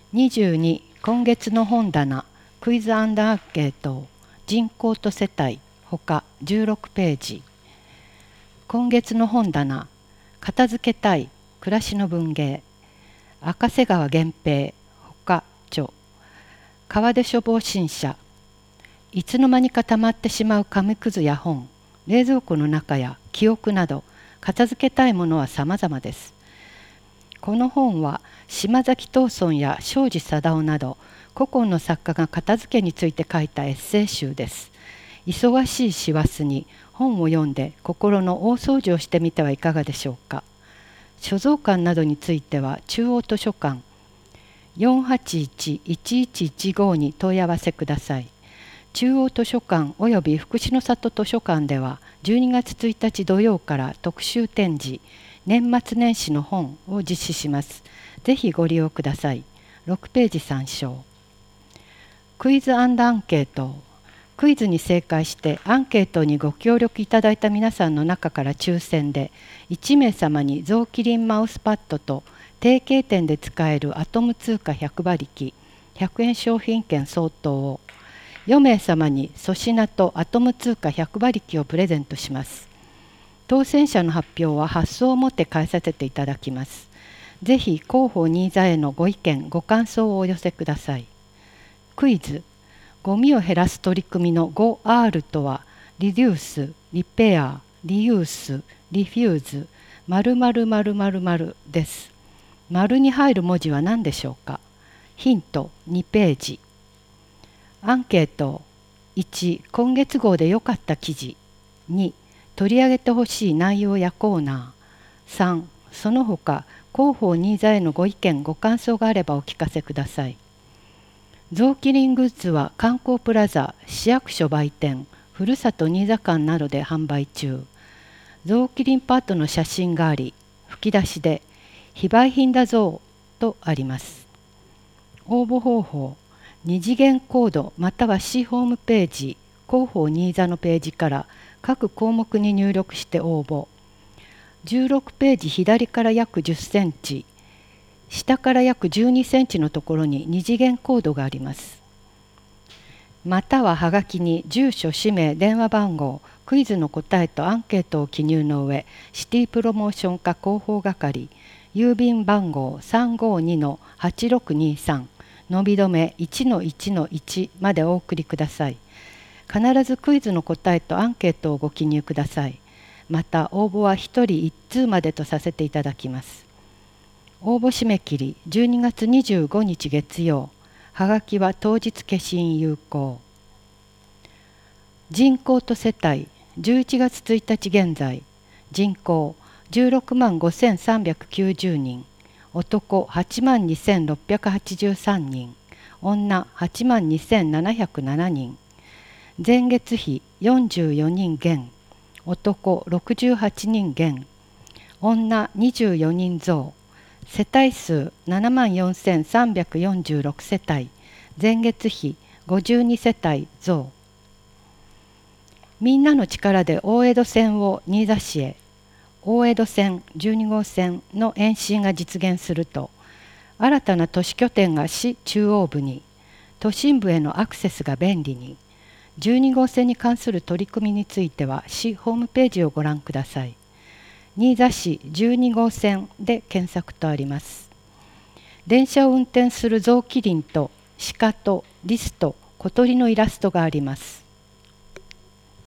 22、今月の本棚、クイズ&アンケート、人口と世帯、ほか16ページ。今月の本棚、片付けたい、暮らしの文芸、赤瀬川源平、ほか著、川出処方新社、いつの間にか溜まってしまう紙くずや本、冷蔵庫の中や記憶など、片付けたいものは様々です。この本は島崎藤村や庄司貞夫など古今の作家が片付けについて書いたエッセイ集です。忙しい師走に本を読んで心の大掃除をしてみてはいかがでしょうか。所蔵館などについては中央図書館 481-1115 に問い合わせください。中央図書館および福祉の里図書館では12月1日土曜から特集展示年末年始の本を実施します。ぜひご利用ください。6ページ参照。クイズ&アンケート。クイズに正解してアンケートにご協力いただいた皆さんの中から抽選で1名様にゾウキリンマウスパッドと提携店で使えるアトム通貨100馬力100円商品券相当を、4名様に粗品とアトム通貨100馬力をプレゼントします。当選者の発表は発送をもって返させていただきます。ぜひ広報新座へのご意見ご感想をお寄せください。クイズ。ゴミを減らす取り組みの 5R とはリデュース、リペア、リユース、リフューズ、〇〇〇〇〇です。丸に入る文字は何でしょうか。ヒント2ページ。アンケート。1、今月号で良かった記事。2、取り上げてほしい内容やコーナー。3、その他広報新座へのご意見ご感想があればお聞かせください。ゾウキリングッズは観光プラザ、市役所売店、ふるさと新座館などで販売中。ゾウキリンパートの写真があり、吹き出しで非売品だぞとあります。応募方法。2次元コードまたは C ホームページ、広報新座のページから各項目に入力して応募。16ページ左から約10センチ、下から約12センチのところに2次元コードがあります。またははがきに住所、氏名、電話番号、クイズの答えとアンケートを記入の上、シティプロモーション課広報係、郵便番号 352-8623、のび止め 1-1-1 までお送りください。必ずクイズの答えとアンケートをご記入ください。また応募は1人1通までとさせていただきます。応募締め切り12月25日月曜。はがきは当日消印有効。人口と世帯11月1日現在。人口16万5390人。男8万2683人。女8万2707人。前月比44人減。男68人減。女24人増。世帯数7万4346世帯。前月比52世帯増。みんなの力で大江戸線を新座市へ。大江戸線12号線の延伸が実現すると、新たな都市拠点が市中央部に、都心部へのアクセスが便利に。12号線に関する取り組みについては市ホームページをご覧ください。新座市12号線で検索とあります。電車を運転するゾウキリンと鹿とリスと小鳥のイラストがあります。